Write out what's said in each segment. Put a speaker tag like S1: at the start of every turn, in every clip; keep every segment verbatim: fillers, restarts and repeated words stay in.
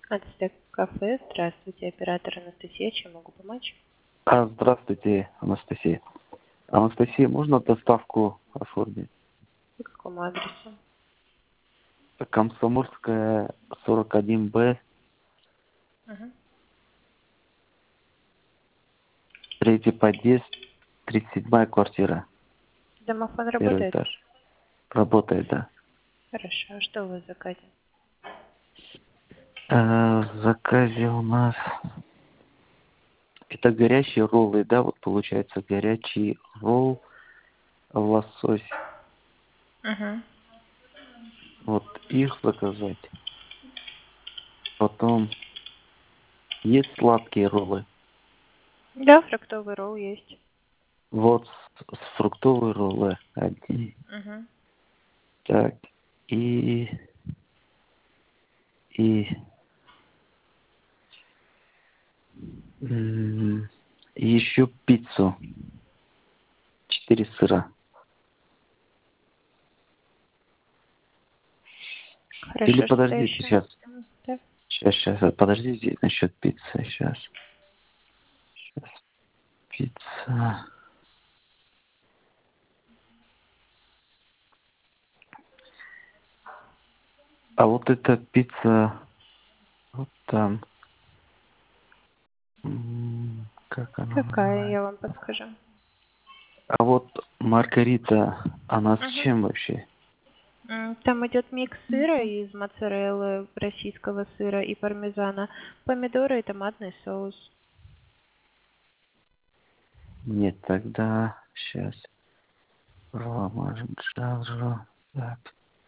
S1: Ацтек кафе. Здравствуйте, оператор Анастасия. Чем могу помочь?
S2: А, здравствуйте, Анастасия. Анастасия, можно доставку оформить?
S1: По какому адресу?
S2: Комсомольская, сорок один Б,
S1: Угу.
S2: третий подъезд, тридцать седьмая квартира,
S1: Домофон
S2: первый
S1: работает?
S2: этаж. Работает, да.
S1: Хорошо. А что у вас в заказе?
S2: А, в заказе у нас... Это горячие роллы, да, вот получается горячий ролл, лосось.
S1: Угу.
S2: Вот их заказать. Потом есть сладкие роллы.
S1: Да, фруктовый ролл есть.
S2: Вот с, с фруктовые роллы одни.
S1: Угу.
S2: Так, и... И... м, и еще пиццу. Четыре сыра. Или
S1: Хорошо, что-то
S2: подождите,
S1: еще?
S2: сейчас.
S1: М, Да.
S2: Сейчас, сейчас, подождите насчет пиццы. Сейчас. Сейчас. Пицца. А вот эта пицца, вот там, м, как она
S1: Какая, я
S2: называется?
S1: вам подскажу.
S2: А вот маргарита, она с
S1: Угу.
S2: чем вообще?
S1: Там идет микс сыра из моцареллы, российского сыра и пармезана, помидоры и томатный соус.
S2: Нет, тогда сейчас. Пармаджаро. Так.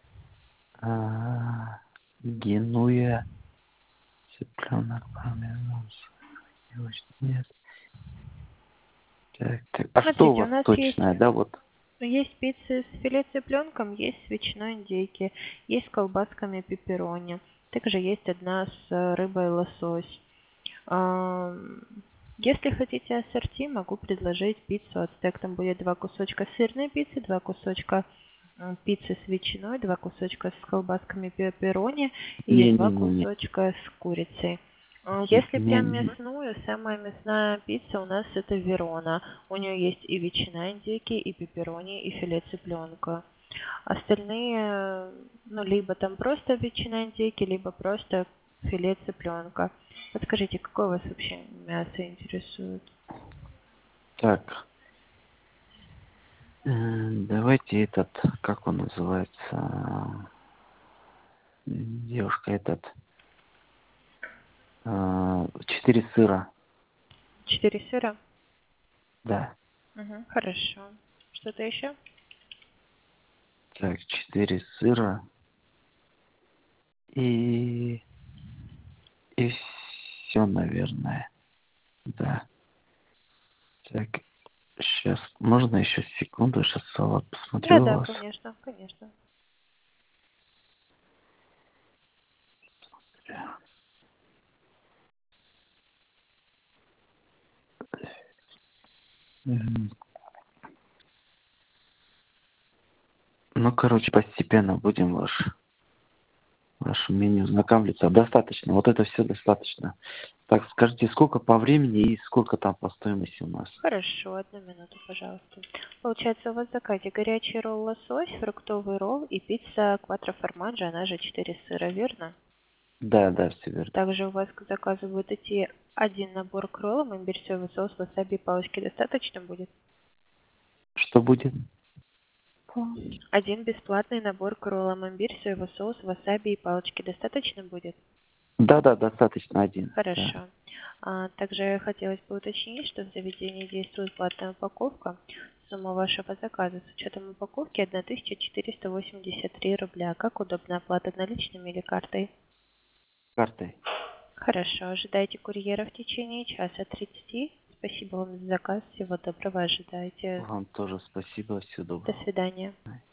S2: А, Генуя. Цыпленок, пармезан. Нет. Так, так. А что у
S1: Смотрите, у
S2: вас
S1: нас есть
S2: точное, да, вот?
S1: Есть пиццы с филе цыпленком, есть с ветчиной индейки, есть с колбасками пепперони. Также есть одна с э, рыбой лосось. Ам, Если хотите ассорти, могу предложить пиццу ацтек. Там будет два кусочка сырной пиццы, два кусочка м, пиццы с ветчиной, два кусочка с колбасками пепперони и два
S2: Не-не-не-не.
S1: кусочка с курицей. М, Если
S2: Не,
S1: прям
S2: не.
S1: мясную, самая мясная пицца у нас это Верона. У нее есть и ветчина индейки, и пепперони, и филе цыпленка. Остальные, ну, либо там просто ветчина индейки, либо просто филе цыпленка. Подскажите, какое вас вообще мясо интересует?
S2: Так. э, Давайте этот, как он называется, м, девушка, этот, а, четыре сыра,
S1: Четыре сыра?
S2: да.
S1: Угу, хорошо. Что-то еще?
S2: Так, четыре сыра и, и все, наверное, да. Так, сейчас, можно еще секунду, сейчас салат посмотрю у
S1: Да-да,
S2: вас.
S1: конечно, конечно.
S2: Мгм. Ну, короче, постепенно будем ваш, ваше меню знакомиться. Достаточно, вот это все достаточно. Так, скажите, сколько по времени и сколько там по стоимости у нас?
S1: Хорошо, одну минуту, пожалуйста. Получается, у вас в заказе горячий ролл лосось, фруктовый ролл и пицца кватро формаджо, она же четыре сыра, верно?
S2: Да, да, все верно.
S1: Также у вас к заказу будет идти один набор к роллам, имбирь, соевый соус, васаби и палочки. Достаточно будет?
S2: Что будет?
S1: Один бесплатный набор к роллам, имбирь, соевый соус, васаби и палочки. Достаточно будет?
S2: Да, да, достаточно один. Да.
S1: Хорошо. А, также хотелось бы уточнить, что в заведении действует платная упаковка. Сумма вашего заказа с учетом упаковки тысяча четыреста восемьдесят три рубля. Как удобно, оплата наличными или картой?
S2: Картой.
S1: Хорошо. Ожидайте курьера в течение часа тридцати. Спасибо вам за заказ. Всего доброго. Ожидайте.
S2: Вам тоже спасибо. Всего
S1: До
S2: доброго.
S1: свидания.